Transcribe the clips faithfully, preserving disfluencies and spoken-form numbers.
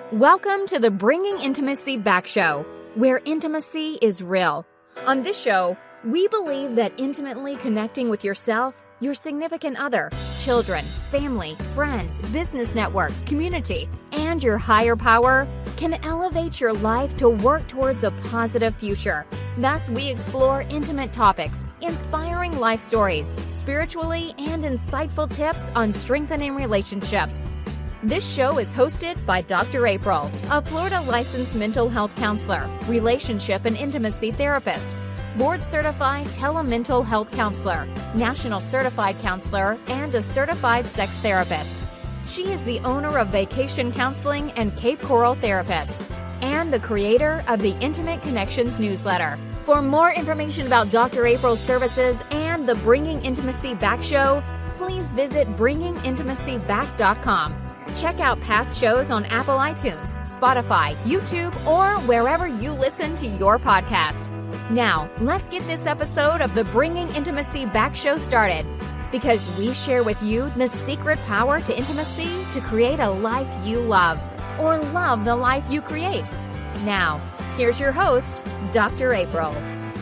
Welcome to the Bringing Intimacy Back show, where intimacy is real. On this show, we believe that intimately connecting with yourself, your significant other, children, family, friends, business networks, community, and your higher power can elevate your life to work towards a positive future. Thus, we explore intimate topics, inspiring life stories, spiritually and insightful tips on strengthening relationships. This show is hosted by Doctor April, a Florida licensed mental health counselor, relationship and intimacy therapist, board-certified telemental health counselor, national certified counselor, and a certified sex therapist. She is the owner of Vacation Counseling and Cape Coral Therapists, and the creator of the Intimate Connections newsletter. For more information about Doctor April's services and the Bringing Intimacy Back show, please visit bringing intimacy back dot com. Check out past shows on Apple iTunes, Spotify, YouTube, or wherever you listen to your podcast. Now, let's get this episode of the Bringing Intimacy Back show started, because we share with you the secret power to intimacy to create a life you love, or love the life you create. Now, here's your host, Doctor April.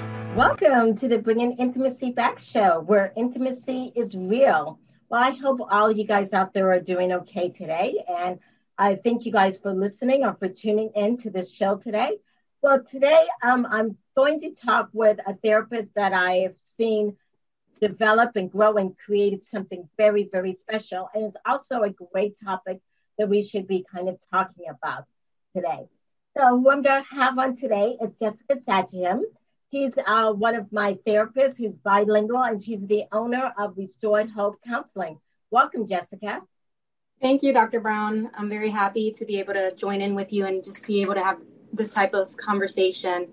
Welcome to the Bringing Intimacy Back show, where intimacy is real. Well, I hope all you guys out there are doing okay today, and I thank you guys for listening or for tuning in to this show today. Well, today um, I'm going to talk with a therapist that I have seen develop and grow and created something very, very special, and it's also a great topic that we should be kind of talking about today. So who I'm going to have on today is Jessica Satyam. She's uh, one of my therapists who's bilingual, and she's the owner of Restored Hope Counseling. Welcome, Jessica. Thank you, Doctor Brown. I'm very happy to be able to join in with you and just be able to have this type of conversation.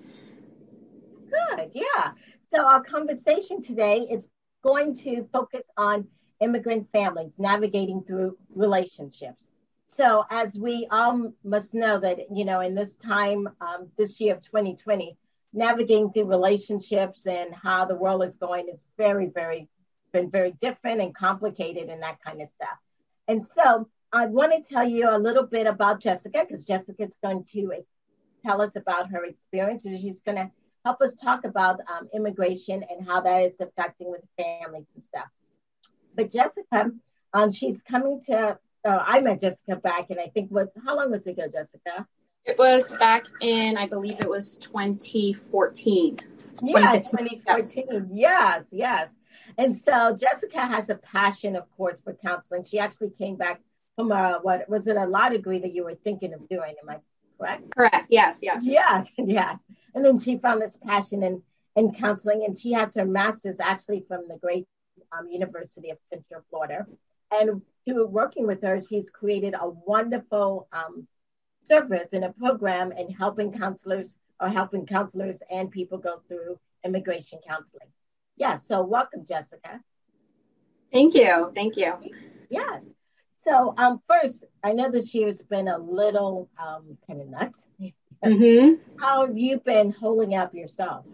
Good, yeah. So our conversation today is going to focus on immigrant families navigating through relationships. So as we all must know that, you know, in this time, um, this year of twenty twenty, navigating through relationships and how the world is going is very, very, been very different and complicated and that kind of stuff. And so I want to tell you a little bit about Jessica, because Jessica's going to tell us about her experience, and she's going to help us talk about um, immigration and how that is affecting with families and stuff. But Jessica, um, she's coming to, uh, I met Jessica back, and I think, was how long was it ago, Jessica? It was back in, I believe it was twenty fourteen. Yeah, twenty fourteen. Yes, yes. And so Jessica has a passion, of course, for counseling. She actually came back from a, what was it, a law degree that you were thinking of doing? Am I correct? Correct. Yes, yes. Yes, yes. And then she found this passion in, in counseling, and she has her master's actually from the great um, University of Central Florida. And through working with her, she's created a wonderful um, service in a program in helping counselors or helping counselors and people go through immigration counseling. Yeah, so welcome, Jessica. Thank you. Thank you. Yes. So um, first, I know this year's been a little um, kind of nuts. Mm-hmm. How have you been holding up yourself?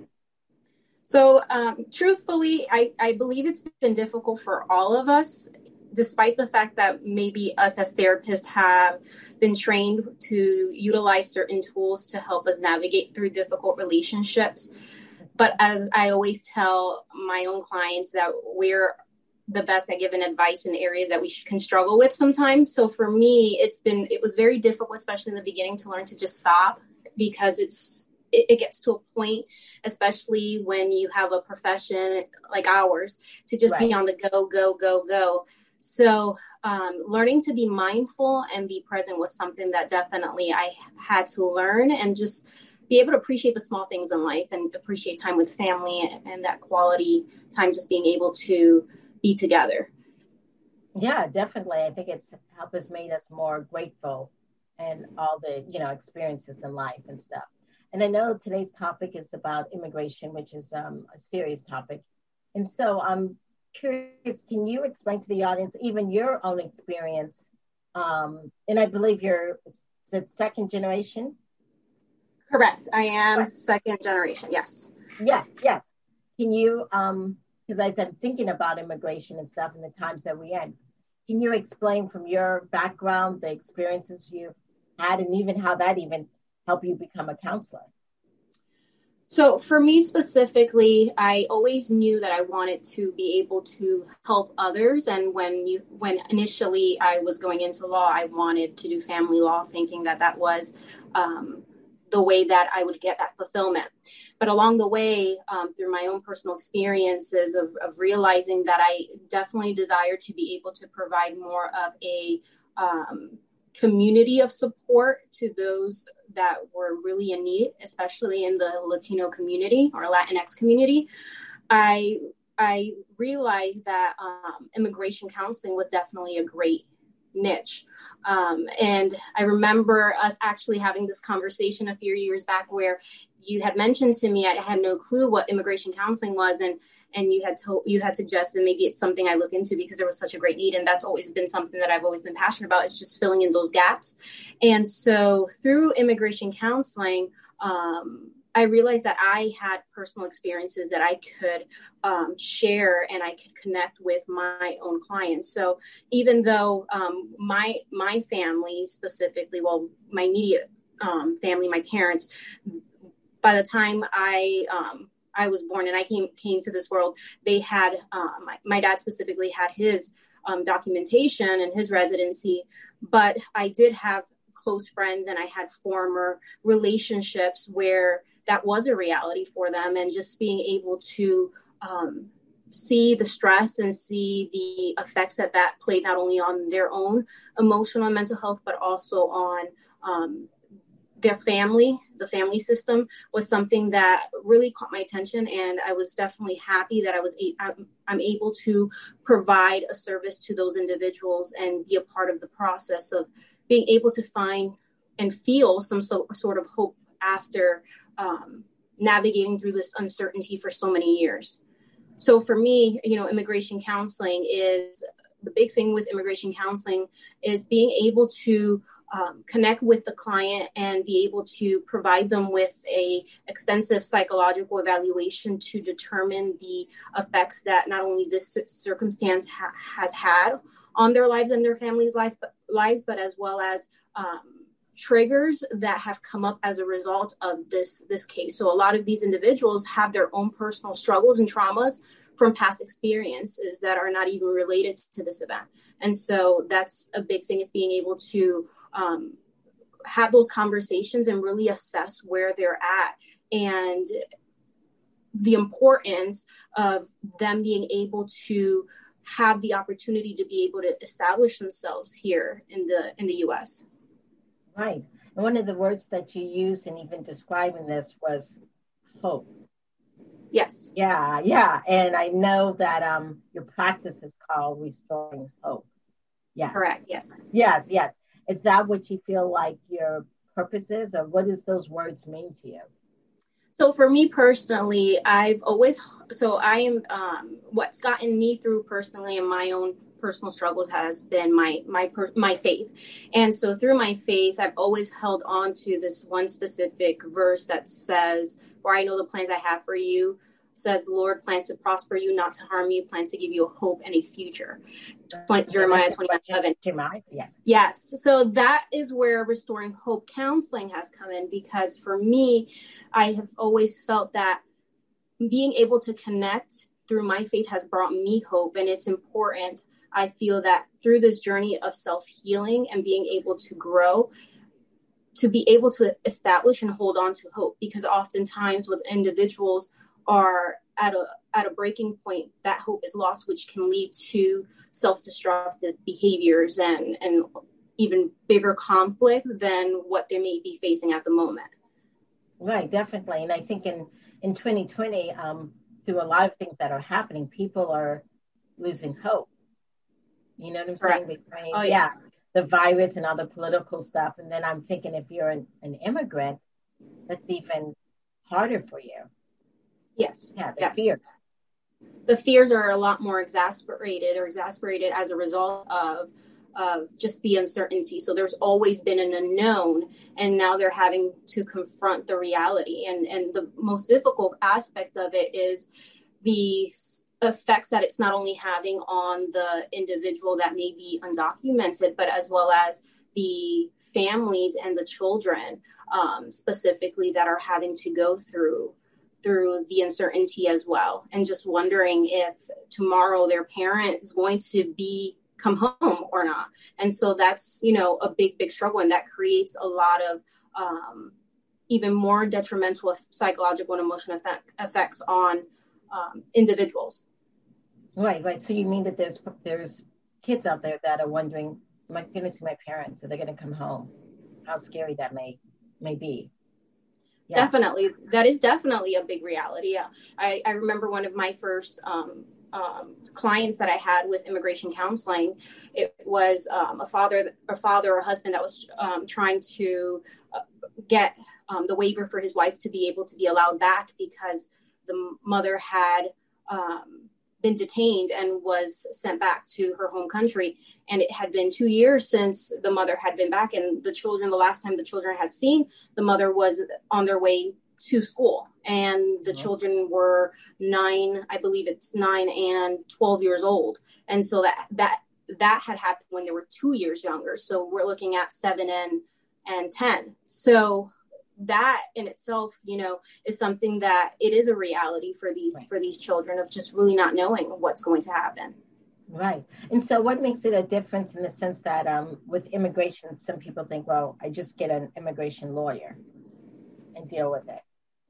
So um, truthfully, I, I believe it's been difficult for all of us, despite the fact that maybe us as therapists have been trained to utilize certain tools to help us navigate through difficult relationships. But as I always tell my own clients, that we're the best at giving advice in areas that we can struggle with sometimes. So for me, it's been, it was very difficult, especially in the beginning, to learn to just stop, because it's, it, it gets to a point, especially when you have a profession like ours, to just right. be on the go, go, go, go. So um, learning to be mindful and be present was something that definitely I had to learn, and just be able to appreciate the small things in life and appreciate time with family and, and that quality time, just being able to be together. Yeah, definitely. I think it's helped us made us more grateful and all the, you know, experiences in life and stuff. And I know today's topic is about immigration, which is um, a serious topic. And so I'm curious, can you explain to the audience even your own experience? Um, and I believe you're, is it second generation? Correct. I am Correct. second generation. Yes. Yes. Yes. Can you, um, because I said thinking about immigration and stuff in the times that we had, can you explain from your background the experiences you've had, and even how that even helped you become a counselor? So for me specifically, I always knew that I wanted to be able to help others. And when you, when initially I was going into law, I wanted to do family law, thinking that that was um, the way that I would get that fulfillment. But along the way, um, through my own personal experiences of, of realizing that I definitely desire to be able to provide more of a um, community of support to those that were really in need, especially in the Latino community or Latinx community, I I realized that um, immigration counseling was definitely a great niche. Um, and I remember us actually having this conversation a few years back where you had mentioned to me, I had no clue what immigration counseling was. And and you had told, you had suggested maybe it's something I look into because there was such a great need. And that's always been something that I've always been passionate about, is just filling in those gaps. And so through immigration counseling, um, I realized that I had personal experiences that I could um, share and I could connect with my own clients. So even though um, my my family specifically, well, my immediate um, family, my parents, by the time I um, I was born and I came came to this world, they had um, my, my dad specifically had his um, documentation and his residency, but I did have close friends and I had former relationships where that was a reality for them, and just being able to um, see the stress and see the effects that that played not only on their own emotional and mental health, but also on um, their family, the family system, was something that really caught my attention. And I was definitely happy that I was, a- I'm, I'm able to provide a service to those individuals and be a part of the process of being able to find and feel some so, sort of hope after um, navigating through this uncertainty for so many years. So for me, you know, immigration counseling is the big thing with immigration counseling is being able to Um, connect with the client and be able to provide them with a extensive psychological evaluation to determine the effects that not only this circumstance ha- has had on their lives and their families' life, but, lives, but as well as um, triggers that have come up as a result of this, this case. So a lot of these individuals have their own personal struggles and traumas from past experiences that are not even related to this event. And so that's a big thing, is being able to um, have those conversations and really assess where they're at and the importance of them being able to have the opportunity to be able to establish themselves here in the in the U S. Right. And one of the words that you used in even describing this was hope. Yes. Yeah, yeah. And I know that um, your practice is called Restoring Hope. Yes. Correct. Yes. Yes, yes. Is that what you feel like your purpose is, or what does those words mean to you? So for me personally, I've always, so I am, um, what's gotten me through personally in my own personal struggles has been my, my, my faith. And so through my faith, I've always held on to this one specific verse that says, "For I know the plans I have for you," says, "Lord plans to prosper you, not to harm you, plans to give you a hope and a future." Jeremiah twenty-one seven. Jeremiah, yes. Yes. So that is where Restoring Hope counseling has come in, because for me, I have always felt that being able to connect through my faith has brought me hope. And it's important, I feel, that through this journey of self-healing and being able to grow, to be able to establish and hold on to hope, because oftentimes with individuals are at a at a breaking point, that hope is lost, which can lead to self-destructive behaviors and, and even bigger conflict than what they may be facing at the moment. Right, definitely. And I think in, in twenty twenty, um, through a lot of things that are happening, people are losing hope. You know what I'm Correct. saying? Between, Oh, yeah, yes. the virus and all the political stuff. And then I'm thinking, if you're an, an immigrant, that's even harder for you. Yes. Yeah, the yes. fears. The fears are a lot more exasperated or exasperated as a result of of just the uncertainty. So there's always been an unknown, and now they're having to confront the reality. And and the most difficult aspect of it is the effects that it's not only having on the individual that may be undocumented, but as well as the families and the children um, specifically that are having to go through through the uncertainty as well, and just wondering if tomorrow their parent is going to be come home or not. And so that's, you know, a big, big struggle, and that creates a lot of um, even more detrimental psychological and emotional effect, effects on um, individuals. Right, right. So you mean that there's there's kids out there that are wondering, am I going to see my parents? Are they going to come home? How scary that may may be. Yeah. Definitely. That is definitely a big reality. Yeah. I, I remember one of my first um, um, clients that I had with immigration counseling. It was um, a father, a father or husband that was um, trying to uh, get um, the waiver for his wife to be able to be allowed back because the mother had um, been detained and was sent back to her home country. And it had been two years since the mother had been back, and the children, the last time the children had seen the mother was on their way to school. And the oh. children were nine, I believe it's nine and twelve years old. And so that, that, that had happened when they were two years younger. So we're looking at seven and, and ten. So that in itself, you know, is something that it is a reality for these, right. for these children of just really not knowing what's going to happen. Right. And so what makes it a difference in the sense that um, with immigration, some people think, well, I just get an immigration lawyer and deal with it.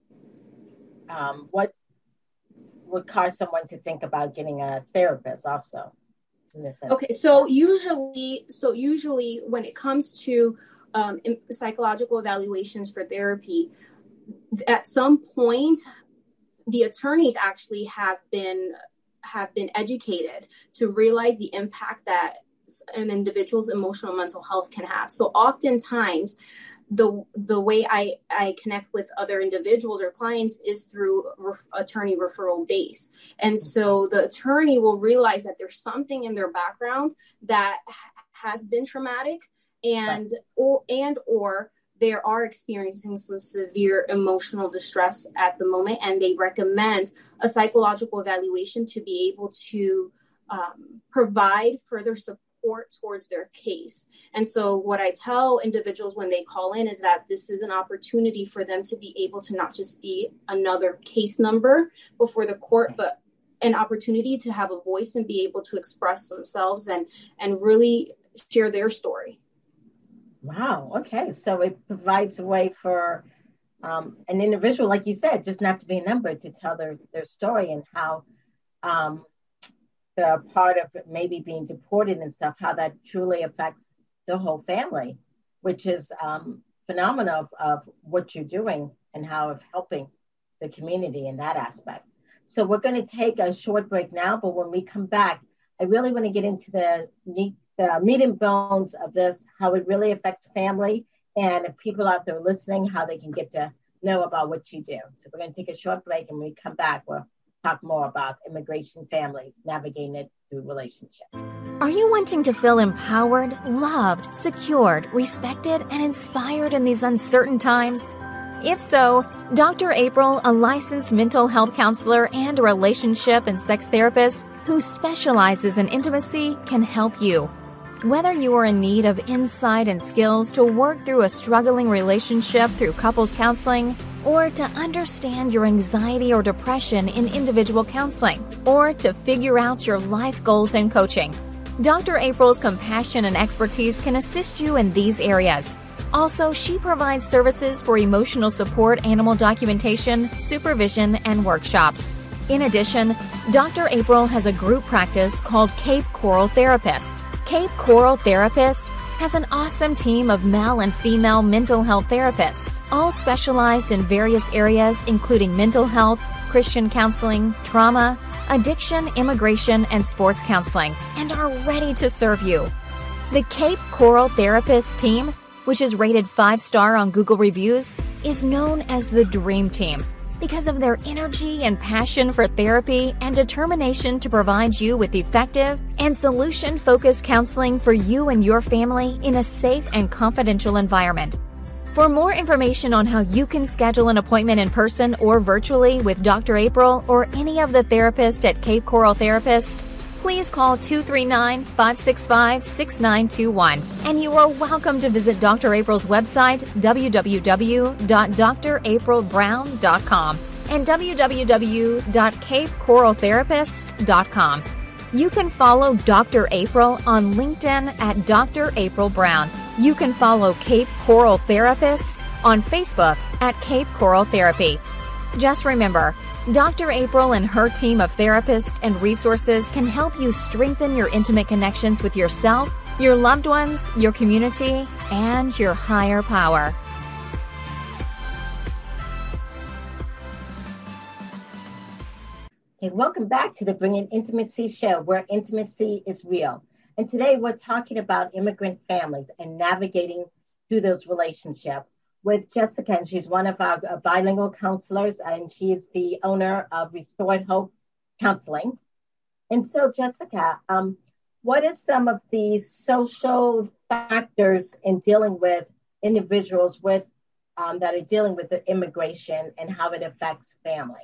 Um, what would cause someone to think about getting a therapist also in this sense? Okay. So usually, so usually when it comes to um, psychological evaluations for therapy, at some point, the attorneys actually have been have been educated to realize the impact that an individual's emotional and mental health can have. So oftentimes the the way I, I connect with other individuals or clients is through ref, attorney referral base. And so the attorney will realize that there's something in their background that has been traumatic and or and or they are experiencing some severe emotional distress at the moment, and they recommend a psychological evaluation to be able to um, provide further support towards their case. And so what I tell individuals when they call in is that this is an opportunity for them to be able to not just be another case number before the court, but an opportunity to have a voice and be able to express themselves and, and really share their story. Wow. Okay. So it provides a way for um, an individual, like you said, just not to be a number, to tell their, their story and how um, the part of maybe being deported and stuff, how that truly affects the whole family, which is um, phenomenal of, of what you're doing and how of helping the community in that aspect. So we're going to take a short break now, but when we come back, I really want to get into the neat the meat and bones of this, how it really affects family, and if people out there listening, how they can get to know about what you do. So we're going to take a short break, and when we come back, we'll talk more about immigration families, navigating it through relationships. Are you wanting to feel empowered, loved, secured, respected, and inspired in these uncertain times? If so, Doctor April, a licensed mental health counselor and a relationship and sex therapist who specializes in intimacy, can help you. Whether you are in need of insight and skills to work through a struggling relationship through couples counseling, or to understand your anxiety or depression in individual counseling, or to figure out your life goals in coaching, Doctor April's compassion and expertise can assist you in these areas. Also, she provides services for emotional support, animal documentation, supervision, and workshops. In addition, Doctor April has a group practice called Cape Coral Therapist. Cape Coral Therapist has an awesome team of male and female mental health therapists, all specialized in various areas including mental health, Christian counseling, trauma, addiction, immigration, and sports counseling, and are ready to serve you. The Cape Coral Therapist team, which is rated five star on Google Reviews, is known as the Dream Team because of their energy and passion for therapy and determination to provide you with effective and solution-focused counseling for you and your family in a safe and confidential environment. For more information on how you can schedule an appointment in person or virtually with Doctor April or any of the therapists at Cape Coral Therapist, please call two three nine, five six five, six nine two one. And you are welcome to visit Doctor April's website, w w w dot d r april brown dot com and w w w dot cape coral therapist dot com. You can follow Doctor April on LinkedIn at Doctor April Brown. You can follow Cape Coral Therapist on Facebook at Cape Coral Therapy. Just remember, Doctor April and her team of therapists and resources can help you strengthen your intimate connections with yourself, your loved ones, your community, and your higher power. Hey, welcome back to the Bringing Intimacy show, where intimacy is real. And today we're talking about immigrant families and navigating through those relationships with Jessica. And she's one of our uh, bilingual counselors, and she is the owner of Restored Hope Counseling. And so, Jessica, um, what are some of the social factors in dealing with individuals with um, that are dealing with the immigration and how it affects family?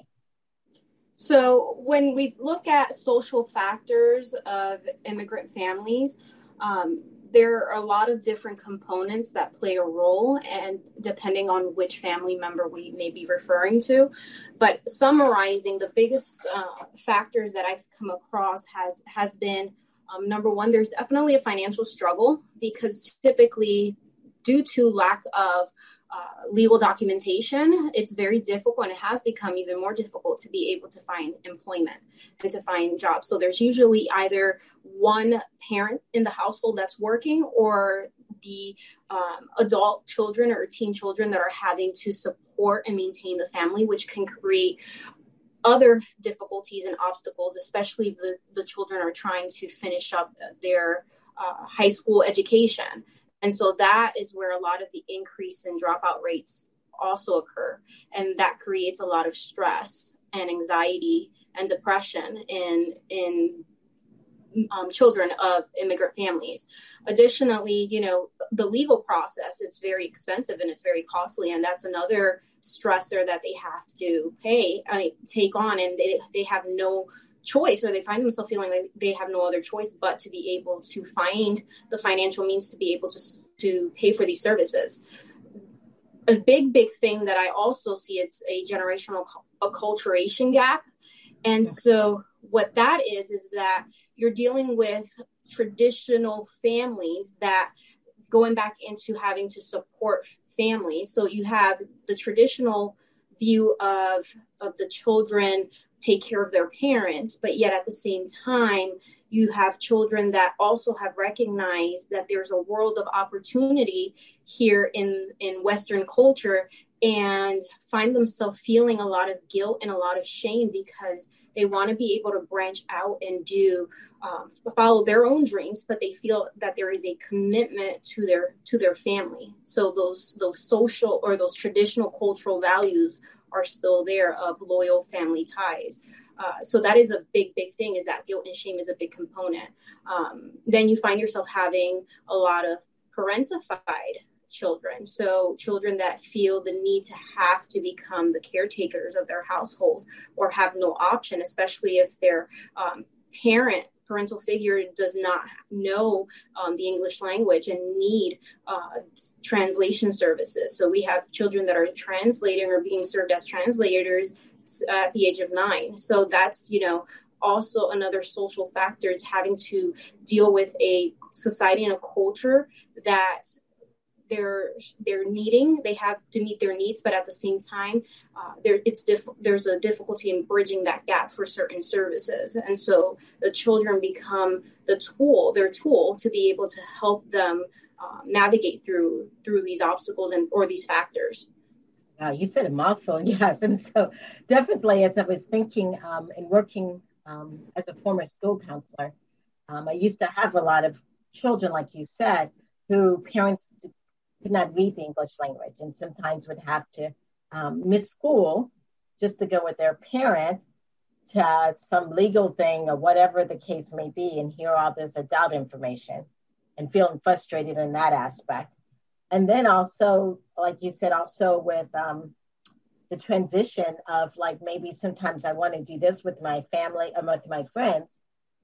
So when we look at social factors of immigrant families, um, there are a lot of different components that play a role, and depending on which family member we may be referring to. But summarizing, the biggest uh, factors that I've come across has has been, um, number one, there's definitely a financial struggle, because typically due to lack of Uh, legal documentation, it's very difficult, and it has become even more difficult to be able to find employment and to find jobs. So there's usually either one parent in the household that's working, or the um, adult children or teen children that are having to support and maintain the family, which can create other difficulties and obstacles, especially if the, the children are trying to finish up their uh, high school education. And so that is where a lot of the increase in dropout rates also occur. And that creates a lot of stress and anxiety and depression in, in um, children of immigrant families. Additionally, you know, the legal process, it's very expensive and it's very costly. And that's another stressor that they have to pay, I mean, take on, and they, they have no choice, or they find themselves feeling like they have no other choice but to be able to find the financial means to be able to to pay for these services. A big, big thing that I also see, it's a generational acculturation gap. And so what that is, is that you're dealing with traditional families that going back into having to support families. So you have the traditional view of, of the children take care of their parents, but yet at the same time, you have children that also have recognized that there's a world of opportunity here in, in Western culture, and find themselves feeling a lot of guilt and a lot of shame because they want to be able to branch out and do um, follow their own dreams, but they feel that there is a commitment to their to their family. So those those social or those traditional cultural values are still there of loyal family ties. Uh, so that is a big, big thing, is that guilt and shame is a big component. Um, then you find yourself having a lot of parentified children. So children that feel the need to have to become the caretakers of their household, or have no option, especially if their um, parent, parental figure does not know um, the English language and need uh, translation services. So we have children that are translating or being served as translators at the age of nine. So that's, you know, also another social factor. It's having to deal with a society and a culture that they're they're needing. They have to meet their needs, but at the same time, uh, there it's diff- there's a difficulty in bridging that gap for certain services, and so the children become the tool, their tool to be able to help them uh, navigate through through these obstacles and or these factors. Wow, you said a mouthful, yes, and so definitely, as I was thinking um, and working um, as a former school counselor, um, I used to have a lot of children, like you said, who parents could not read the English language, and sometimes would have to um, miss school just to go with their parent to uh, some legal thing or whatever the case may be, and hear all this adult information and feeling frustrated in that aspect. And then also, like you said, also with um, the transition of like, maybe sometimes I want to do this with my family or with my friends,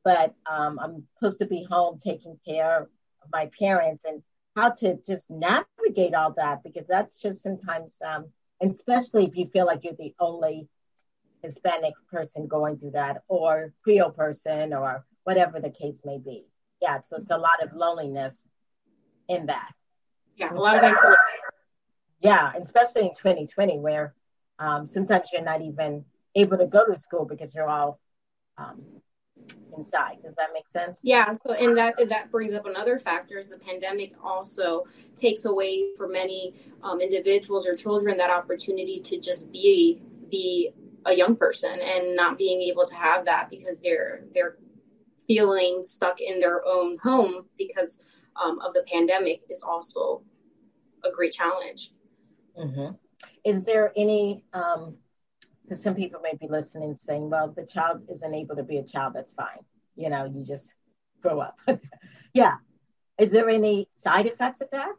but um, I'm supposed to be home taking care of my parents, and how to just navigate all that, because that's just sometimes, um, and especially if you feel like you're the only Hispanic person going through that, or Creole person, or whatever the case may be. Yeah, so it's a lot of loneliness in that. Yeah, a lot of isolation. Yeah, especially in twenty twenty, where um, sometimes you're not even able to go to school because you're all um, inside. Does that make sense? Yeah. So, and that that brings up another factor is the pandemic also takes away for many um, individuals or children that opportunity to just be be a young person, and not being able to have that because they're they're feeling stuck in their own home because um, of the pandemic is also a great challenge. Mm-hmm. Is there any, um, because some people may be listening saying, well, the child isn't able to be a child, that's fine. You know, you just grow up. Yeah. Is there any side effects of that?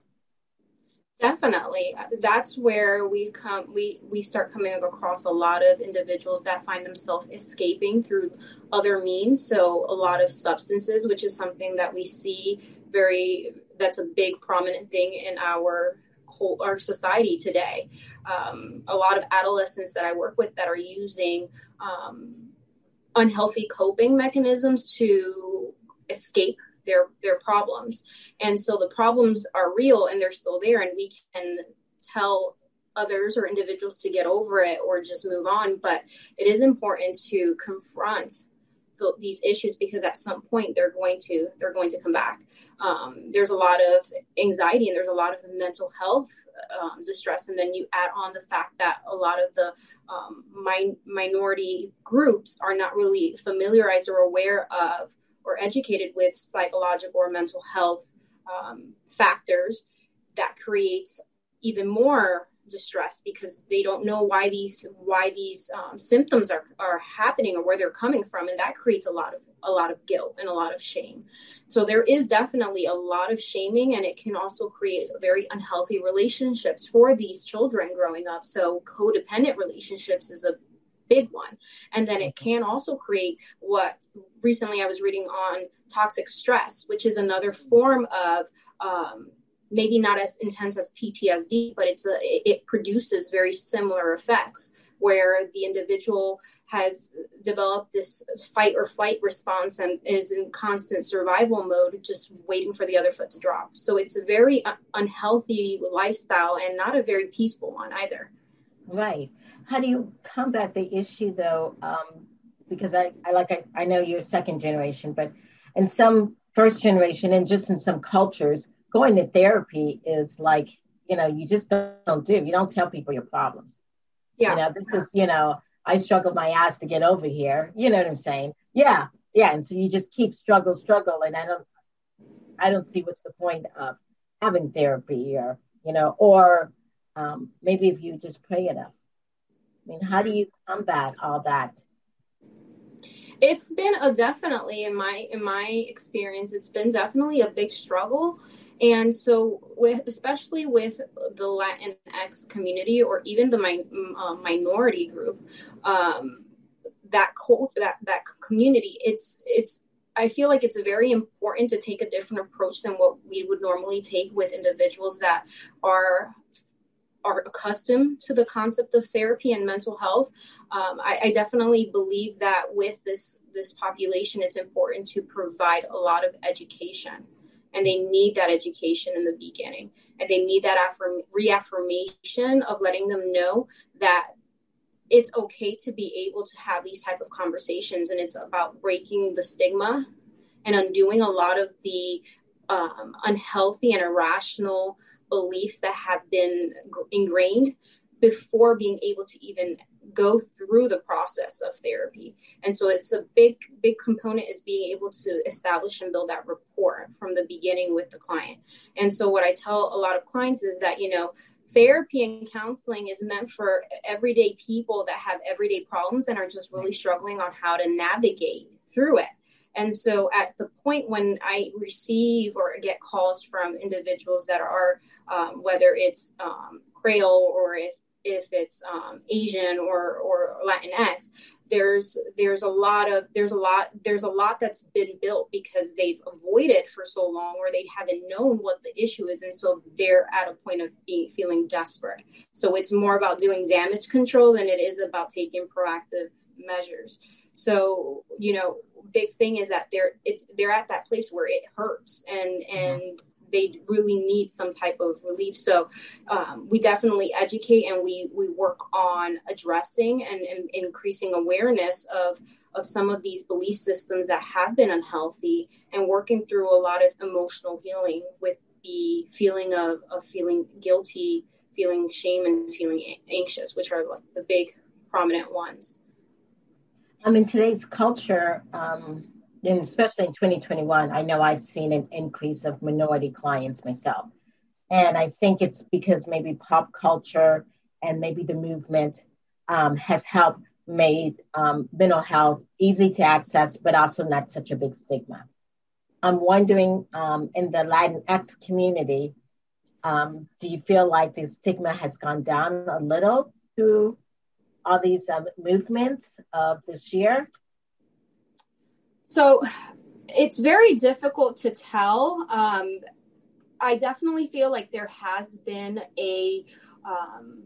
Definitely. That's where we come, we, we start coming across a lot of individuals that find themselves escaping through other means. So a lot of substances, which is something that we see very, that's a big prominent thing in our whole, our society today. Um, a lot of adolescents that I work with that are using um, unhealthy coping mechanisms to escape their their problems. And so the problems are real and they're still there, and we can tell others or individuals to get over it or just move on. But it is important to confront the, these issues, because at some point they're going to they're going to come back. Um, there's a lot of anxiety and there's a lot of mental health um, distress, and then you add on the fact that a lot of the um, min- minority groups are not really familiarized or aware of or educated with psychological or mental health um, factors. That creates even more distress because they don't know why these why these um, symptoms are are happening or where they're coming from, and that creates a lot of a lot of guilt and a lot of shame. So there is definitely a lot of shaming, and it can also create very unhealthy relationships for these children growing up. So codependent relationships is a big one. And then it can also create what recently I was reading on toxic stress, which is another form of um, maybe not as intense as P T S D, but it's a, it produces very similar effects where the individual has developed this fight or flight response and is in constant survival mode, just waiting for the other foot to drop. So it's a very un- unhealthy lifestyle and not a very peaceful one either. Right. How do you combat the issue though? Um, because I, I like, I, I know you're second generation, but in some first generation and just in some cultures, going to therapy is like, you know, you just don't do, you don't tell people your problems. Yeah. You know, this is, you know, I struggled my ass to get over here. You know what I'm saying? Yeah. Yeah. And so you just keep struggle, struggle. And I don't, I don't see what's the point of having therapy or, you know, or um, maybe if you just pray enough. I mean, how do you combat all that? It's been a definitely in my in my experience, it's been definitely a big struggle. And so with especially with the Latinx community or even the mi- uh, minority group, um, that co- that that community, it's it's I feel like it's very important to take a different approach than what we would normally take with individuals that are are accustomed to the concept of therapy and mental health. Um, I, I definitely believe that with this, this population, it's important to provide a lot of education, and they need that education in the beginning, and they need that affirm- reaffirmation of letting them know that it's okay to be able to have these type of conversations. And it's about breaking the stigma and undoing a lot of the um, unhealthy and irrational beliefs that have been ingrained before being able to even go through the process of therapy. And so it's a big, big component is being able to establish and build that rapport from the beginning with the client. And so what I tell a lot of clients is that, you know, therapy and counseling is meant for everyday people that have everyday problems and are just really struggling on how to navigate through it. And so at the point when I receive or get calls from individuals that are, um, whether it's um, Creole or if if it's um, Asian or or Latinx, there's there's a lot of there's a lot there's a lot that's been built because they've avoided for so long, or they haven't known what the issue is, and so they're at a point of being feeling desperate. So it's more about doing damage control than it is about taking proactive measures. So, you know, big thing is that they're it's they're at that place where it hurts, and and mm-hmm. they really need some type of relief. So um, we definitely educate, and we we work on addressing and, and increasing awareness of of some of these belief systems that have been unhealthy, and working through a lot of emotional healing with the feeling of, of feeling guilty, feeling shame, and feeling anxious, which are like the big prominent ones. Um, in today's culture, um, and especially in twenty twenty-one, I know I've seen an increase of minority clients myself. And I think it's because maybe pop culture and maybe the movement um, has helped made um, mental health easy to access, but also not such a big stigma. I'm wondering, um, in the Latinx community, um, do you feel like the stigma has gone down a little through all these um, movements of this year? So it's very difficult to tell. Um, I definitely feel like there has been a um,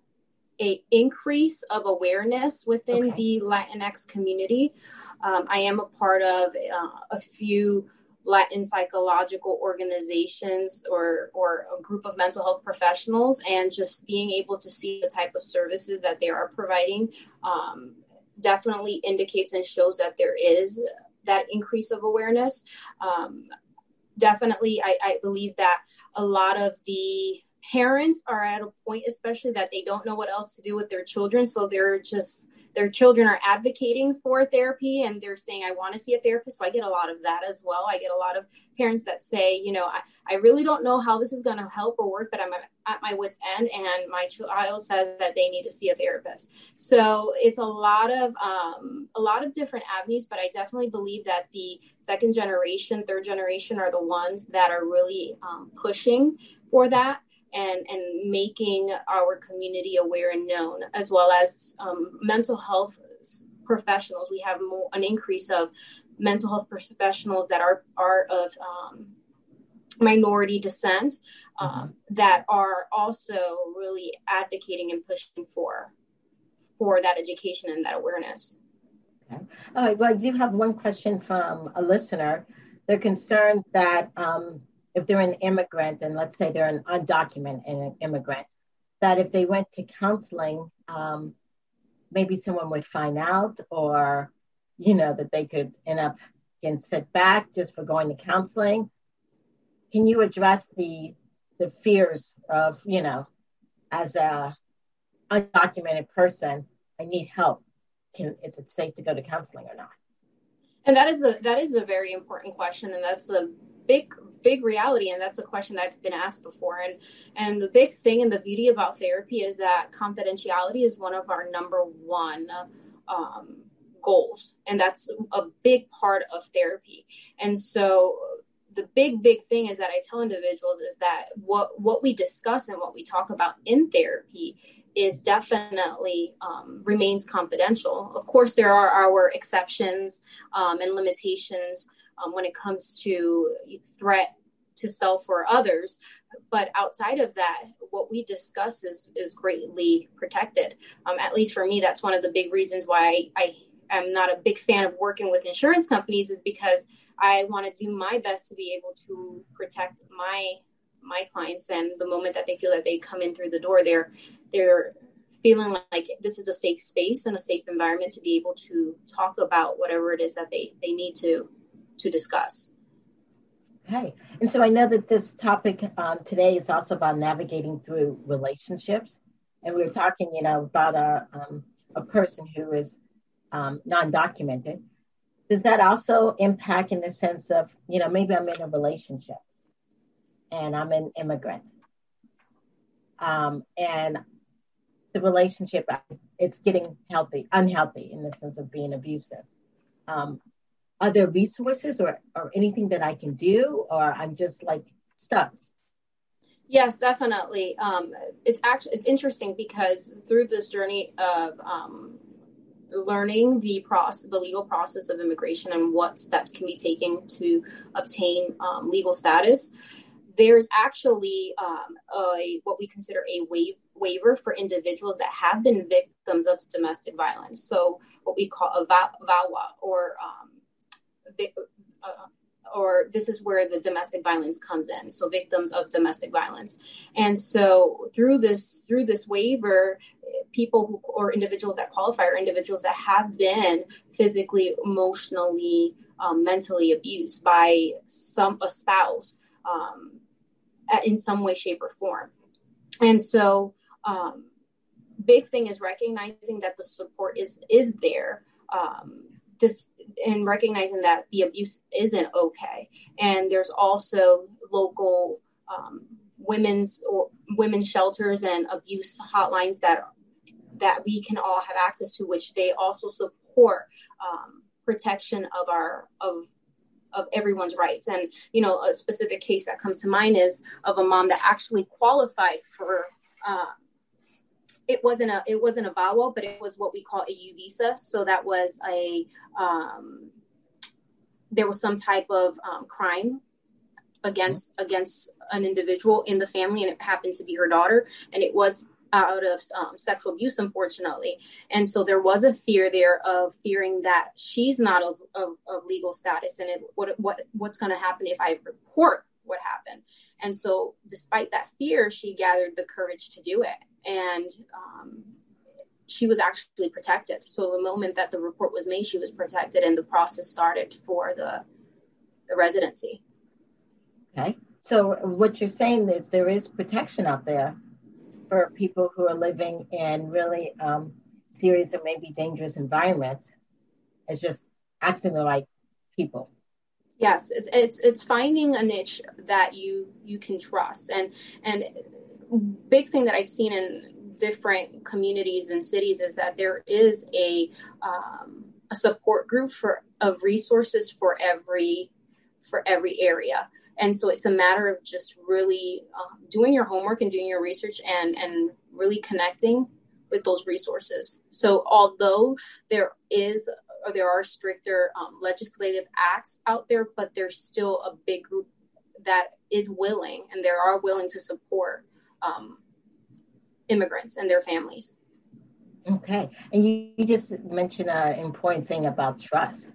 a increase of awareness within okay. the Latinx community. Um, I am a part of uh, a few Latin psychological organizations or or a group of mental health professionals, and just being able to see the type of services that they are providing um, definitely indicates and shows that there is that increase of awareness. Um, definitely, I, I believe that a lot of the parents are at a point, especially, that they don't know what else to do with their children. So they're just, their children are advocating for therapy, and they're saying, I want to see a therapist. So I get a lot of that as well. I get a lot of parents that say, you know, I, I really don't know how this is going to help or work, but I'm at, at my wit's end, and my child says that they need to see a therapist. So it's a lot of, um, a lot of different avenues, but I definitely believe that the second generation, third generation are the ones that are really um, pushing for that. And, and making our community aware and known, as well as um, mental health professionals. We have more, an increase of mental health professionals that are, are of um, minority descent um, mm-hmm. that are also really advocating and pushing for, for that education and that awareness. Okay. All right. Well, I do have one question from a listener. They're concerned that um, if they're an immigrant, and let's say they're an undocumented immigrant, that if they went to counseling, um, maybe someone would find out, or, you know, that they could end up getting sent back just for going to counseling. Can you address the the fears of, you know, as a undocumented person, I need help. Can, is it safe to go to counseling or not? And that is a that is a very important question, and that's a big big reality, and that's a question that I've been asked before. And and the big thing and the beauty about therapy is that confidentiality is one of our number one um, goals, and that's a big part of therapy. And so the big big thing is that I tell individuals is that what what we discuss and what we talk about in therapy is definitely um, remains confidential. Of course, there are our exceptions um, and limitations Um, when it comes to threat to self or others. But outside of that, what we discuss is is greatly protected. Um, at least for me, that's one of the big reasons why I, I am not a big fan of working with insurance companies, is because I want to do my best to be able to protect my my clients. And the moment that they feel that they come in through the door, they're they're feeling like this is a safe space and a safe environment to be able to talk about whatever it is that they, they need to to discuss. Okay. And so I know that this topic um, today is also about navigating through relationships. And we were talking, you know, about a, um, a person who is um, non-documented. Does that also impact in the sense of, you know, maybe I'm in a relationship and I'm an immigrant. Um, and the relationship, it's getting healthy, unhealthy in the sense of being abusive. Um, Are there resources or, or anything that I can do, or I'm just like stuck? Yes, definitely. Um, it's actually, it's interesting because through this journey of um, learning the process, the legal process of immigration and what steps can be taken to obtain um, legal status, there's actually um, a what we consider a waive, waiver for individuals that have been victims of domestic violence. So what we call a V A W A, or um, uh, or this is where the domestic violence comes in. So victims of domestic violence. And so through this through this waiver, people who, or individuals that qualify are individuals that have been physically, emotionally, um, mentally abused by some a spouse um, in some way, shape, or form. And so um, big thing is recognizing that the support is is there. Um, just and recognizing that the abuse isn't okay. And there's also local um, women's or women's shelters and abuse hotlines that that we can all have access to, which they also support um, protection of our of of everyone's rights. And, you know, a specific case that comes to mind is of a mom that actually qualified for uh, It wasn't a it wasn't a V A W A, but it was what we call a U visa. So that was a um, there was some type of um, crime against mm-hmm. against an individual in the family, and it happened to be her daughter, and it was out of um, sexual abuse, unfortunately. And so there was a fear there of fearing that she's not of, of, of legal status, and it, what what what's going to happen if I report what happened. And so despite that fear, she gathered the courage to do it. And um, she was actually protected. So the moment that the report was made, she was protected, and the process started for the the residency. Okay. So what you're saying is there is protection out there for people who are living in really um, serious or maybe dangerous environments. It's just asking the right people. Yes, it's it's it's finding a niche that you you can trust. And and big thing that I've seen in different communities and cities is that there is a um, a support group for of resources for every for every area. And so it's a matter of just really um, doing your homework and doing your research and and really connecting with those resources. So although there is or there are stricter um, legislative acts out there, but there's still a big group that is willing and they are willing to support um, immigrants and their families. Okay. And you, you just mentioned an important thing about trust.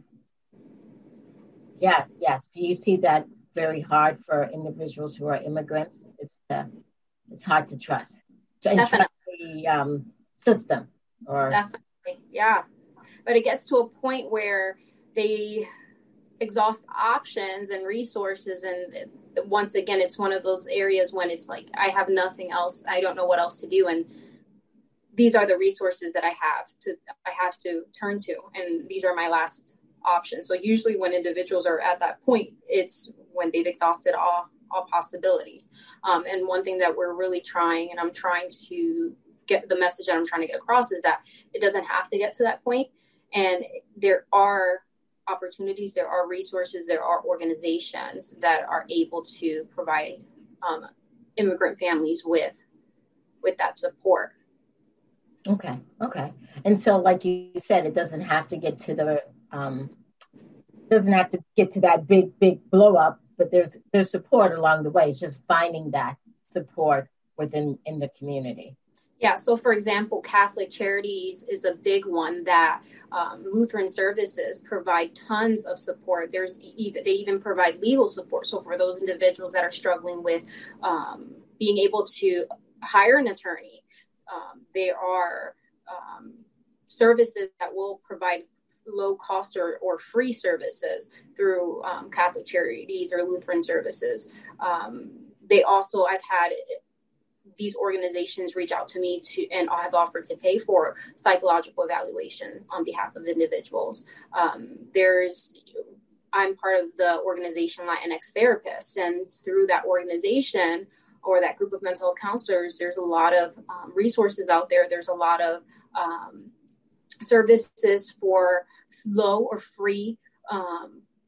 Yes, yes. Do you see that very hard for individuals who are immigrants? It's uh, it's hard to trust. And trust the um, system. Or Definitely, yeah. But it gets to a point where they exhaust options and resources. And once again, it's one of those areas when it's like, I have nothing else. I don't know what else to do. And these are the resources that I have to, I have to turn to. And these are my last options. So usually when individuals are at that point, it's when they've exhausted all, all possibilities. Um, and one thing that we're really trying, and I'm trying to get the message that I'm trying to get across, is that it doesn't have to get to that point. And there are opportunities, there are resources, there are organizations that are able to provide um, immigrant families with with that support. Okay, okay. And so, like you said, it doesn't have to get to the um, doesn't have to get to that big, big blow up, but there's there's support along the way. It's just finding that support within in the community. Yeah. So, for example, Catholic Charities is a big one that um, Lutheran Services provide tons of support. There's even they even provide legal support. So, for those individuals that are struggling with um, being able to hire an attorney, um, there are um, services that will provide low cost or, or free services through um, Catholic Charities or Lutheran Services. Um, they also, I've had these organizations reach out to me to, and I have offered to pay for psychological evaluation on behalf of individuals. Um, there's, I'm part of the organization Latinx Therapists, and through that organization or that group of mental health counselors, there's a lot of um, resources out there. There's a lot of um, services for low or free um,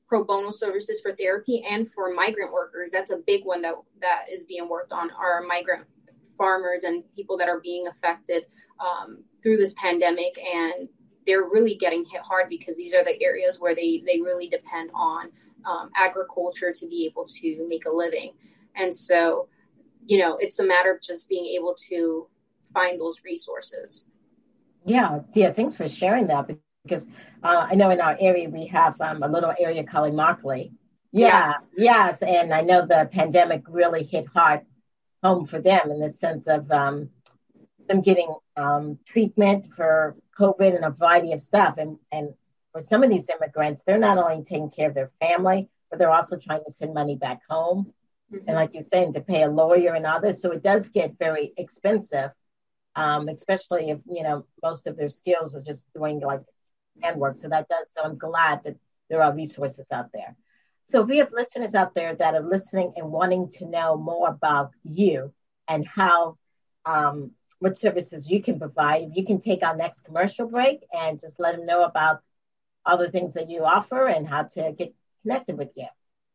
pro bono services for therapy and for migrant workers. That's a big one that, that is being worked on, are migrant farmers and people that are being affected um, through this pandemic. And they're really getting hit hard because these are the areas where they, they really depend on um, agriculture to be able to make a living. And so, you know, it's a matter of just being able to find those resources. Yeah, yeah, thanks for sharing that, because uh, I know in our area we have um, a little area called Immokalee. Yeah, yeah, yes, and I know the pandemic really hit hard home for them in the sense of um, them getting um, treatment for COVID and a variety of stuff. And, and for some of these immigrants, they're not only taking care of their family, but they're also trying to send money back home. Mm-hmm. And like you're saying, to pay a lawyer and others. So it does get very expensive, um, especially if, you know, most of their skills are just doing like handwork. So that does. So I'm glad that there are resources out there. So if we have listeners out there that are listening and wanting to know more about you and how, um, what services you can provide, you can take our next commercial break and just let them know about all the things that you offer and how to get connected with you.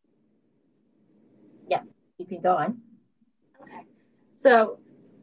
Yes, you can go on. Okay. So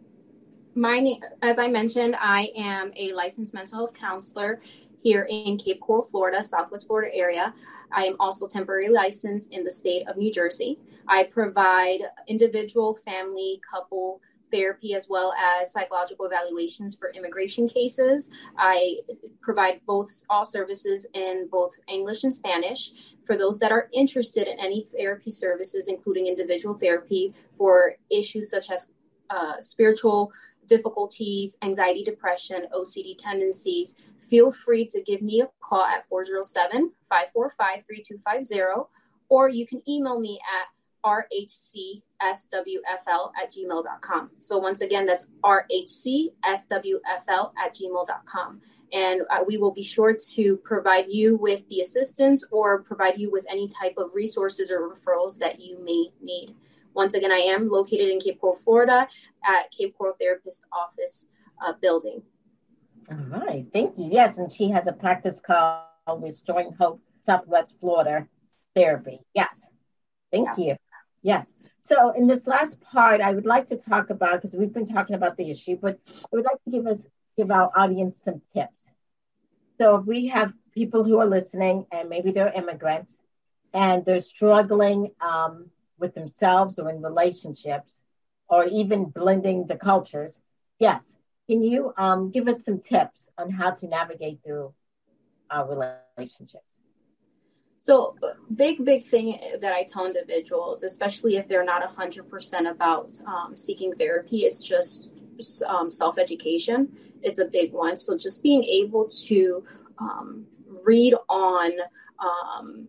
my name, as I mentioned, I am a licensed mental health counselor here in Cape Coral, Florida, Southwest Florida area. I am also temporarily licensed in the state of New Jersey. I provide individual, family, couple therapy, as well as psychological evaluations for immigration cases. I provide both all services in both English and Spanish. For those that are interested in any therapy services, including individual therapy for issues such as uh, spiritual difficulties, anxiety, depression, O C D tendencies, feel free to give me a call at four oh seven, five four five, three two five zero, or you can email me at r h c s w f l at gmail dot com. So once again, that's r h c s w f l at gmail dot com. And uh, we will be sure to provide you with the assistance or provide you with any type of resources or referrals that you may need. Once again, I am located in Cape Coral, Florida at Cape Coral Therapist Office uh, building. All right. Thank you. Yes. And she has a practice called Restoring Hope Southwest Florida Therapy. Yes. Thank yes. you. Yes. So in this last part, I would like to talk about, because we've been talking about the issue, but I would like to give us, give our audience some tips. So if we have people who are listening and maybe they're immigrants and they're struggling um, with themselves or in relationships or even blending the cultures, yes. Can you um, give us some tips on how to navigate through our relationships? So big, big thing that I tell individuals, especially if they're not one hundred percent about um, seeking therapy, is just um, self-education. It's a big one. So just being able to um, read on um,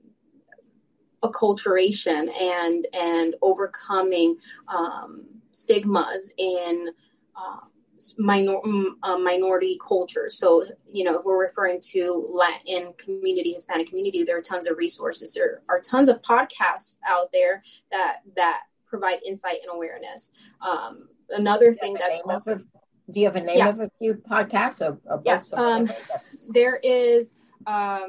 acculturation and, and overcoming um, stigmas in uh, minor, uh, minority cultures. So, you know, if we're referring to Latin community, Hispanic community, there are tons of resources. There are tons of podcasts out there that that provide insight and awareness. Um, another thing that's also... A, do you have a name yes. of a few podcasts? Or, or yes. Um, there is um,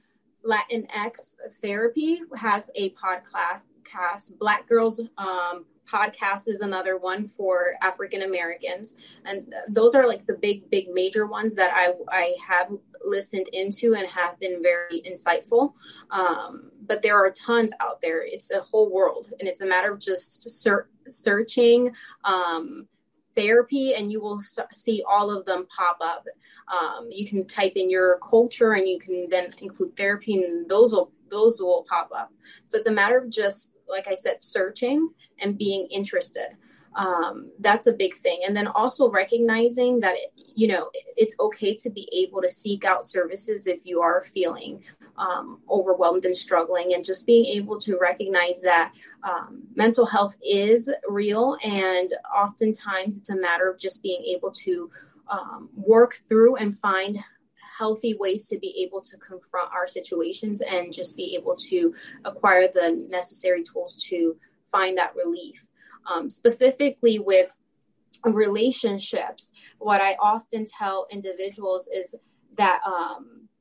Latinx Therapy has a podcast. Black Girls um, Podcast is another one for African Americans. And those are like the big, big major ones that I, I have listened into and have been very insightful. Um, but there are tons out there. It's a whole world. And it's a matter of just ser- searching um, therapy and you will see all of them pop up. Um, you can type in your culture and you can then include therapy and those will, those will pop up. So it's a matter of just, like I said, searching and being interested. Um, that's a big thing. And then also recognizing that, it, you know, it's okay to be able to seek out services if you are feeling um, overwhelmed and struggling, and just being able to recognize that um, mental health is real. And oftentimes it's a matter of just being able to um, work through and find healthy ways to be able to confront our situations and just be able to acquire the necessary tools to find that relief. Um, specifically with relationships, what I often tell individuals is that um,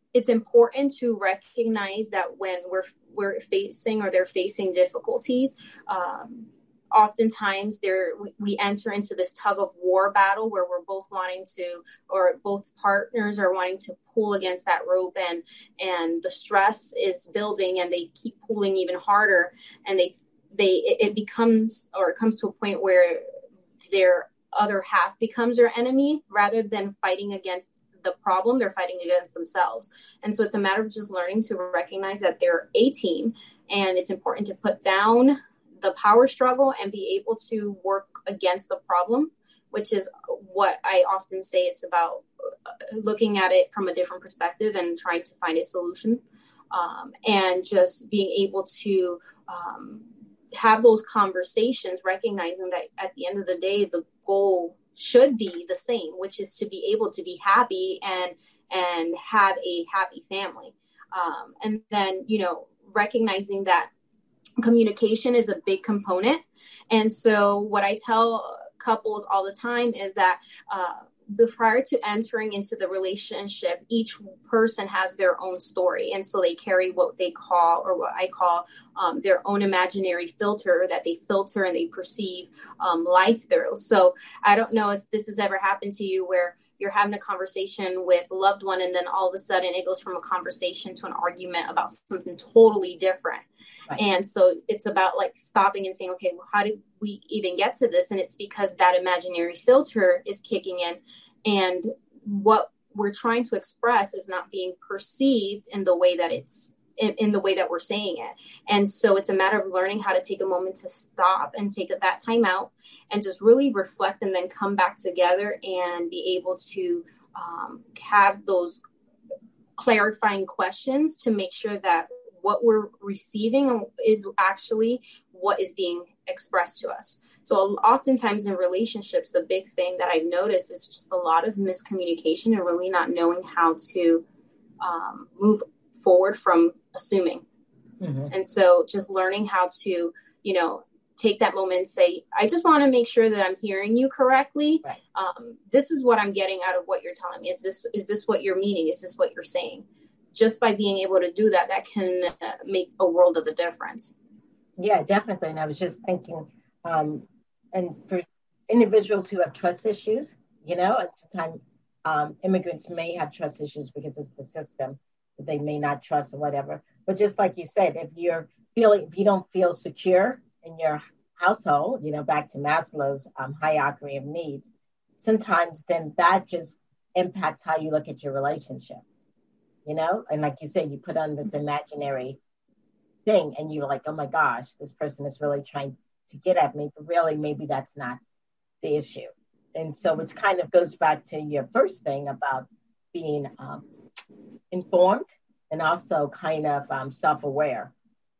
it's important to recognize that when we're we're facing or they're facing difficulties, um, oftentimes there we, we enter into this tug of war battle where we're both wanting to, or both partners are wanting to pull against that rope, and and the stress is building and they keep pulling even harder, and they they it, it becomes, or it comes to a point where their other half becomes their enemy rather than fighting against the problem. They're fighting against themselves. And so it's a matter of just learning to recognize that they're a team, and it's important to put down the power struggle and be able to work against the problem, which is what I often say. It's about looking at it from a different perspective and trying to find a solution, um, and just being able to um, have those conversations, recognizing that at the end of the day, the goal should be the same, which is to be able to be happy and and have a happy family. Um, and then, you know, recognizing that communication is a big component. And so what I tell couples all the time is that uh, prior to entering into the relationship, each person has their own story. And so they carry what they call, or what I call, um, their own imaginary filter that they filter and they perceive um, life through. So I don't know if this has ever happened to you where you're having a conversation with a loved one, and then all of a sudden it goes from a conversation to an argument about something totally different. Right. And so it's about like stopping and saying, okay, well, how did we even get to this? And it's because that imaginary filter is kicking in, and what we're trying to express is not being perceived in the way that it's in, in the way that we're saying it. And so it's a matter of learning how to take a moment to stop and take that time out and just really reflect, and then come back together and be able to um, have those clarifying questions to make sure that what we're receiving is actually what is being expressed to us. So oftentimes in relationships, the big thing that I've noticed is just a lot of miscommunication and really not knowing how to um, move forward from assuming. Mm-hmm. And so just learning how to, you know, take that moment and say, I just want to make sure that I'm hearing you correctly. Right. Um, this is what I'm getting out of what you're telling me. Is this, is this what you're meaning? Is this what you're saying? Just by being able to do that, that can uh, make a world of a difference. Yeah, definitely. And I was just thinking, um, and for individuals who have trust issues, you know, and sometimes um, immigrants may have trust issues because it's the system that they may not trust or whatever. But just like you said, if you're feeling, if you don't feel secure in your household, you know, back to Maslow's um, hierarchy of needs, sometimes then that just impacts how you look at your relationship. You know, and like you said, you put on this imaginary thing and you're like, oh my gosh, this person is really trying to get at me, but really maybe that's not the issue. And so it kind of goes back to your first thing about being um, informed and also kind of um, self-aware.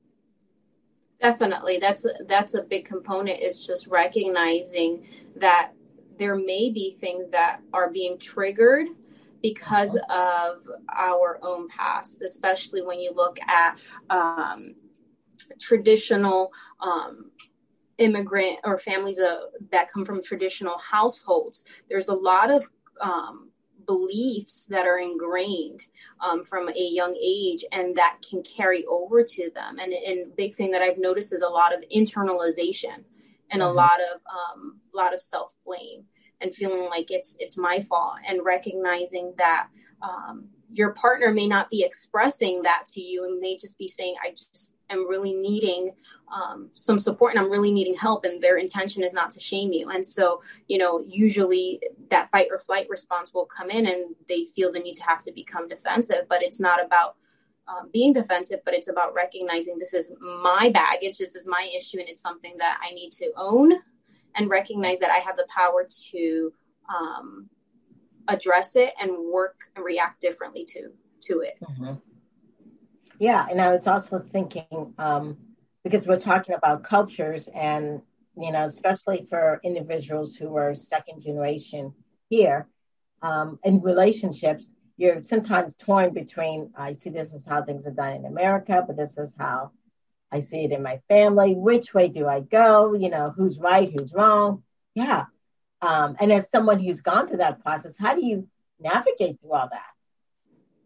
Definitely. That's, that's a big component, is just recognizing that there may be things that are being triggered because of our own past, especially when you look at um, traditional um, immigrant or families uh, that come from traditional households. There's a lot of um, beliefs that are ingrained um, from a young age, and that can carry over to them. And a big thing that I've noticed is a lot of internalization and mm-hmm. a lot of um, lot of self-blame, and feeling like it's it's my fault, and recognizing that um, your partner may not be expressing that to you, and may just be saying, I just am really needing um, some support, and I'm really needing help, and their intention is not to shame you. And so, you know, usually that fight or flight response will come in, and they feel the need to have to become defensive, but it's not about um, being defensive, but it's about recognizing this is my baggage, this is my issue, and it's something that I need to own and recognize that I have the power to um, address it and work and react differently to, to it. Mm-hmm. Yeah. And I was also thinking, um, because we're talking about cultures and, you know, especially for individuals who are second generation here, um, in relationships, you're sometimes torn between, I see this is how things are done in America, but this is how I see it in my family. Which way do I go? You know, who's right, who's wrong? Yeah. Um, and as someone who's gone through that process, how do you navigate through all that?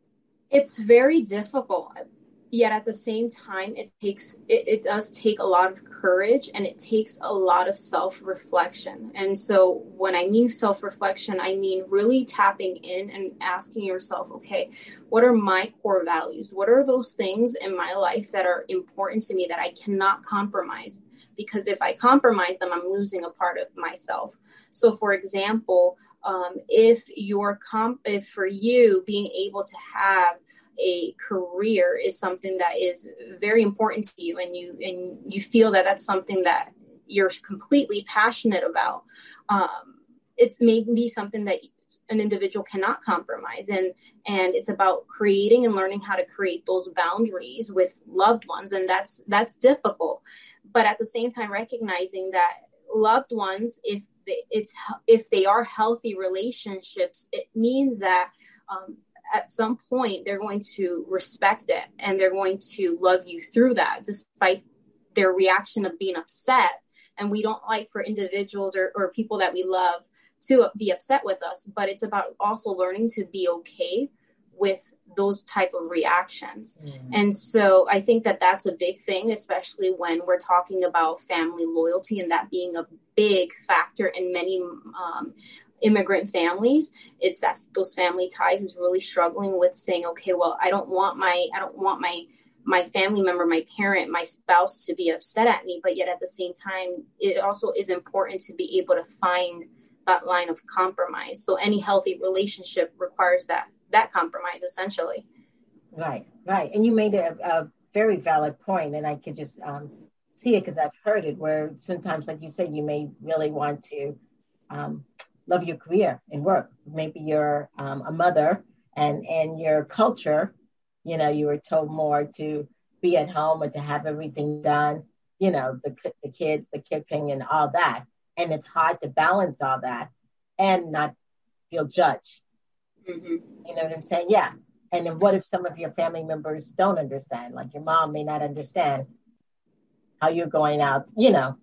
It's very difficult. Yet at the same time, it takes it, it does take a lot of courage, and it takes a lot of self-reflection. And so when I mean self-reflection, I mean really tapping in and asking yourself, okay, what are my core values? What are those things in my life that are important to me that I cannot compromise? Because if I compromise them, I'm losing a part of myself. So for example, um, if your comp if for you being able to have a career is something that is very important to you, and you and you feel that that's something that you're completely passionate about, um, it's maybe something that an individual cannot compromise. And and it's about creating and learning how to create those boundaries with loved ones, and that's that's difficult. But at the same time, recognizing that loved ones, if they, it's if they are healthy relationships, it means that um, at some point they're going to respect it, and they're going to love you through that, despite their reaction of being upset. And we don't like for individuals or, or people that we love to be upset with us, but it's about also learning to be okay with those type of reactions. Mm. And so I think that that's a big thing, especially when we're talking about family loyalty, and that being a big factor in many um, immigrant families. It's that those family ties is really struggling with saying, okay, well, I don't want my, I don't want my, my family member, my parent, my spouse to be upset at me. But yet at the same time, it also is important to be able to find that line of compromise. So any healthy relationship requires that, that compromise, essentially. Right, right. And you made a, a very valid point, and I could just um, see it because I've heard it, where sometimes, like you said, you may really want to um, love your career and work. Maybe you're um, a mother, and, and your culture, you know, you were told more to be at home or to have everything done, you know, the, the kids, the cooking and all that. And it's hard to balance all that and not feel judged. Mm-hmm. You know what I'm saying? Yeah. And then what if some of your family members don't understand? Like your mom may not understand how you're going out, you know.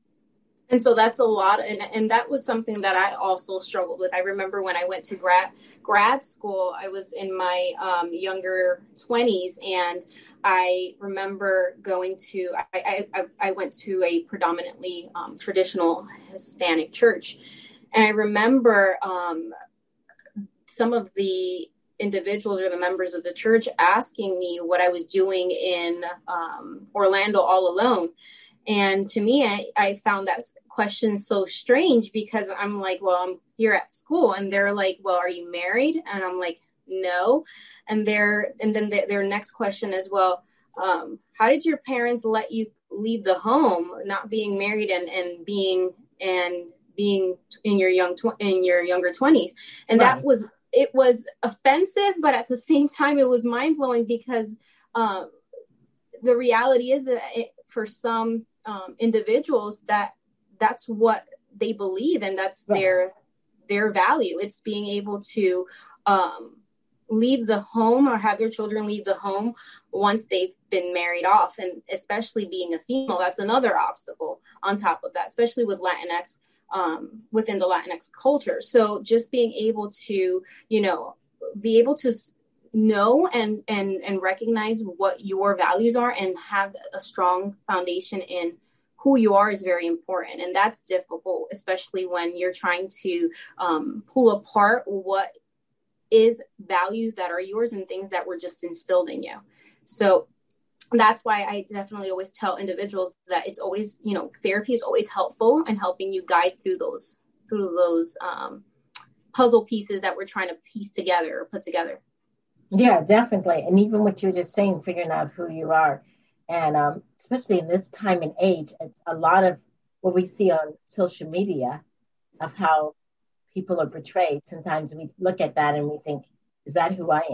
And so that's a lot. And, and that was something that I also struggled with. I remember when I went to grad grad school, I was in my um, younger twenties. And I remember going to, I, I, I went to a predominantly um, traditional Hispanic church. And I remember um, some of the individuals or the members of the church asking me what I was doing in um, Orlando all alone. And to me, I, I found that question so strange, because I'm like, well, I'm here at school. And they're like, well, are you married? And I'm like, no. And they're, and then the, their next question is, well, um, how did your parents let you leave the home, not being married and, and being, and being in your young, tw- in your younger twenties? And right. that was, it was offensive, but at the same time, it was mind blowing, because uh, the reality is that it, for some um, individuals, that that's what they believe, and that's right. their their value. It's being able to um, leave the home, or have their children leave the home once they've been married off. And especially being a female, that's another obstacle on top of that, especially with Latinx. Um, within the Latinx culture. So just being able to, you know, be able to know and, and, and recognize what your values are and have a strong foundation in who you are is very important. And that's difficult, especially when you're trying to um, pull apart what is values that are yours and things that were just instilled in you. So that's why I definitely always tell individuals that it's always, you know, therapy is always helpful in helping you guide through those, through those um, puzzle pieces that we're trying to piece together or put together. Yeah, definitely. And even what you're just saying, figuring out who you are. And um, especially in this time and age, it's a lot of what we see on social media of how people are portrayed. Sometimes we look at that and we think, is that who I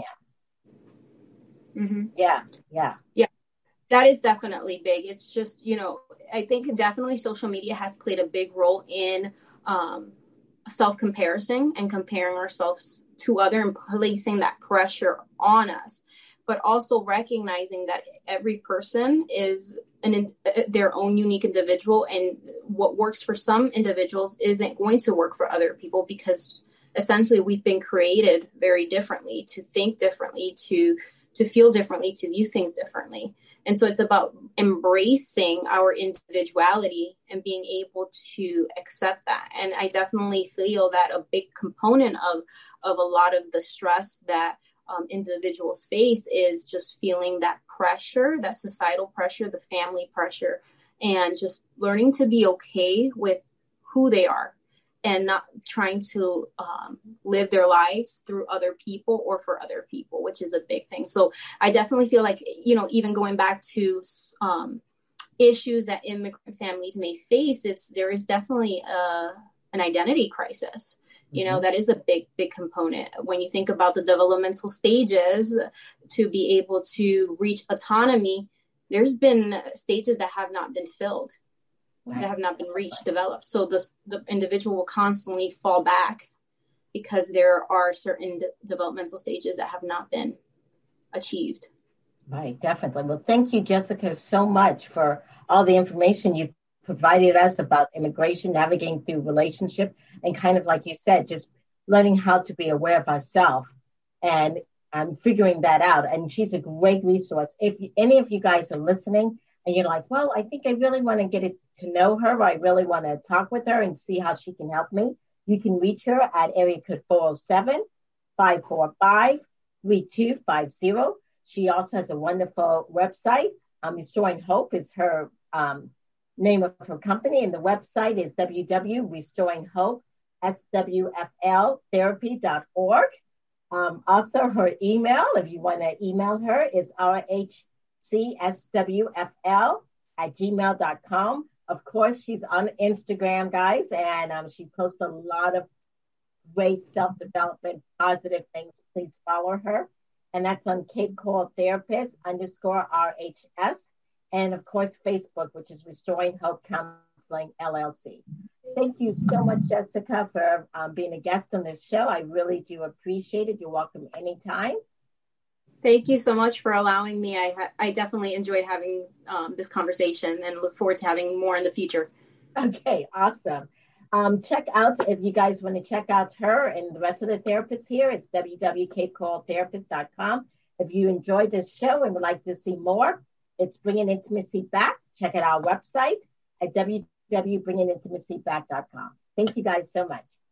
am? Mm-hmm. Yeah, yeah. Yeah. That is definitely big. It's just, you know, I think definitely social media has played a big role in um, self-comparison and comparing ourselves to other and placing that pressure on us, but also recognizing that every person is an, their own unique individual, and what works for some individuals isn't going to work for other people, because essentially we've been created very differently, to think differently, to to feel differently, to view things differently. And so it's about embracing our individuality and being able to accept that. And I definitely feel that a big component of, of a lot of the stress that um, individuals face is just feeling that pressure, that societal pressure, the family pressure, and just learning to be okay with who they are and not trying to um, live their lives through other people or for other people, which is a big thing. So I definitely feel like, you know, even going back to um, issues that immigrant families may face, it's there is definitely a, an identity crisis. You know, mm-hmm. that is a big, big component. When you think about the developmental stages to be able to reach autonomy, there's been stages that have not been filled. Right. That have not been reached, developed. So the, the individual will constantly fall back because there are certain de- developmental stages that have not been achieved. Right, definitely. Well, thank you, Jessica, so much for all the information you've provided us about immigration, navigating through relationship, and kind of like you said, just learning how to be aware of ourselves and um, figuring that out. And she's a great resource. If you, any of you guys are listening and you're like, well, I think I really want to get it to know her, or I really want to talk with her and see how she can help me, you can reach her at area code four oh seven, five four five, three two five zero. She also has a wonderful website. Um, Restoring Hope is her um, name of her company, and the website is w w w dot restoring hope s w f l therapy dot org. Um, also, her email, if you want to email her, is r h c s w f l at gmail dot com. Of course, she's on Instagram, guys, and um, she posts a lot of great self-development, positive things. Please follow her. And that's on Cape Coral Therapist underscore R H S. And, of course, Facebook, which is Restoring Hope Counseling, L L C. Thank you so much, Jessica, for um, being a guest on this show. I really do appreciate it. You're welcome anytime. Thank you so much for allowing me. I ha- I definitely enjoyed having um, this conversation and look forward to having more in the future. Okay, awesome. Um, check out, if you guys want to check out her and the rest of the therapists here, it's w w w dot cape coral therapist dot com. If you enjoyed this show and would like to see more, it's Bringing Intimacy Back. Check out our website at w w w dot bringing intimacy back dot com. Thank you guys so much.